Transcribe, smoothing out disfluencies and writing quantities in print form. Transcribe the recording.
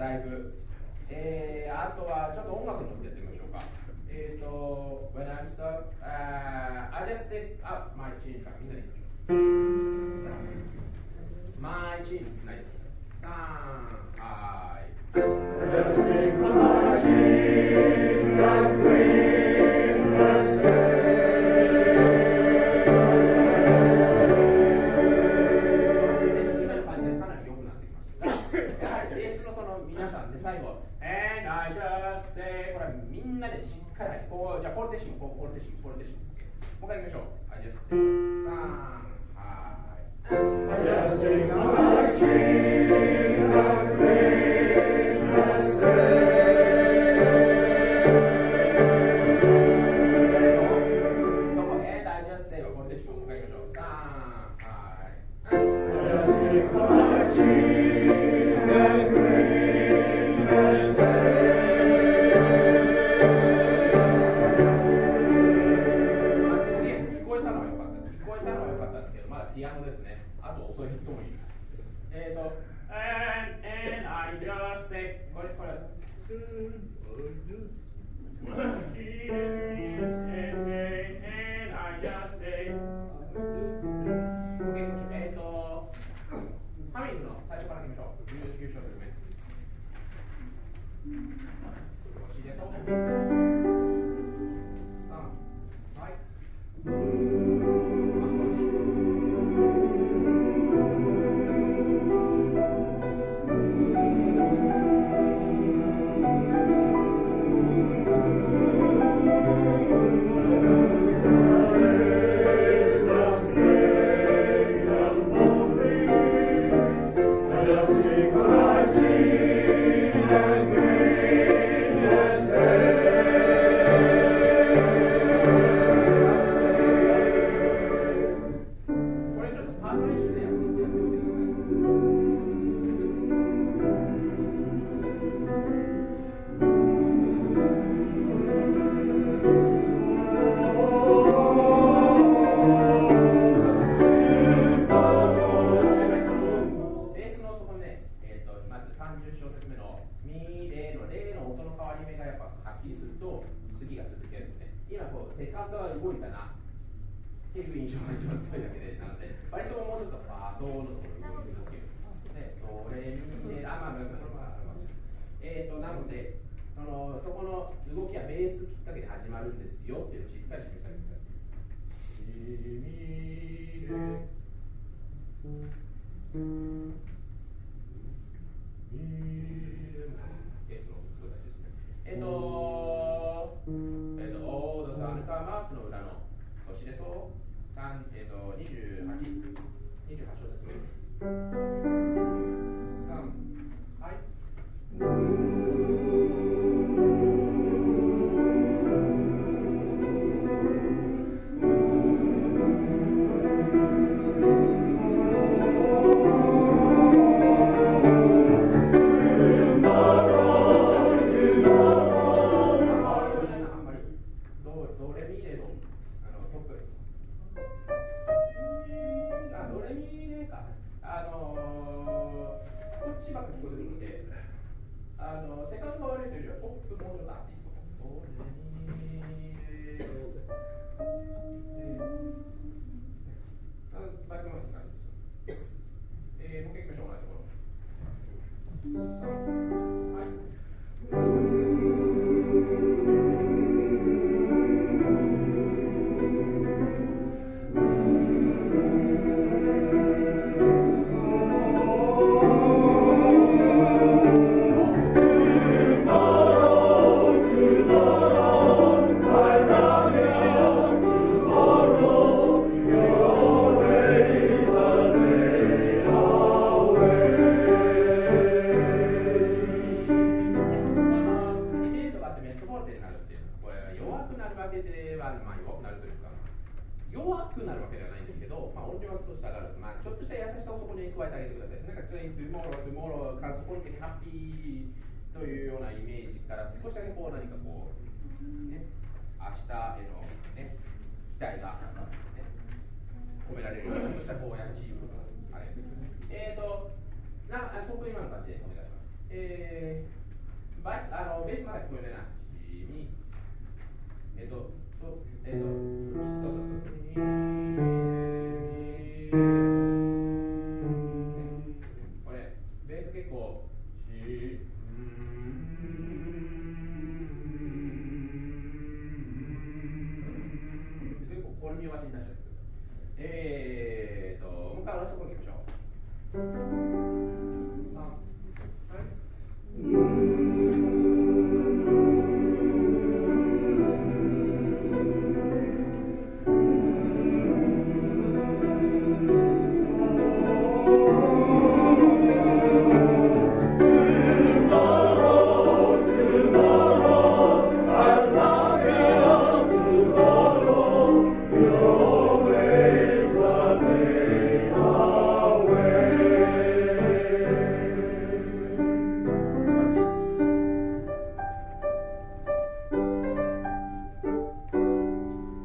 だいぶ。あとはちょっと音楽のことやってみましょうか。When I'm stuck, I just take up my chin からみんなでいきましょう。My chin つないです。3、はい。Just take my chin and bring us最後、And I just say これはみんなでしっかりこう、じゃあフォルテッシモ、フォルテッシモ、フォルテッシモ。もう一回いきましょう。I just say 3、はい。I just take my chin and bring myself And I just say はフォルテッシモ。もう一回いきましょう。3、はい。I just take my chin and bringピアノですね。あと遅い人もいる。And I just say これAnd I just say ハミングの最初からいきましょう。19小節目。少しでそう。3、はい。なので、そこの動きはベースきっかけで始まるんですよっていうのをしっかり示してあげてください。しみれS のすごい大事ですね。オードサンカーマークの裏のそしでそう、28小節目。3、はい。セカンドが悪いというよりはトップもうちょっとあっていいと思う。バイクの時間です。もう一回いきましょう、同じところ。はい。というようなイメージから少しだけこう何かこう、ね、明日への、ね、期待が、ね、込められるようなちょっとしたこう優しいことがあれです。今の感じでお願いします。 ベースまだ聞こえないな。シミ。そうそうそう。これ、ベース結構、シ